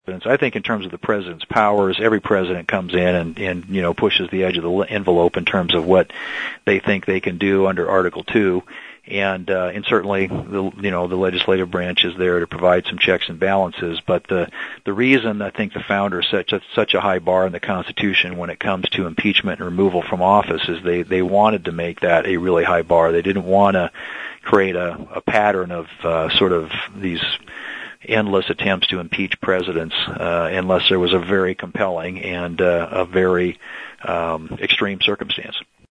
I think in terms of the president's powers, every president comes in and pushes the edge of the envelope in terms of what they think they can do under Article 2. And certainly the legislative branch is there to provide some checks and balances. But the reason I think the founders set such a high bar in the Constitution when it comes to impeachment and removal from office is they wanted to make that a really high bar. They didn't want to create a pattern of sort of these endless attempts to impeach presidents unless there was a very compelling and a very extreme circumstance.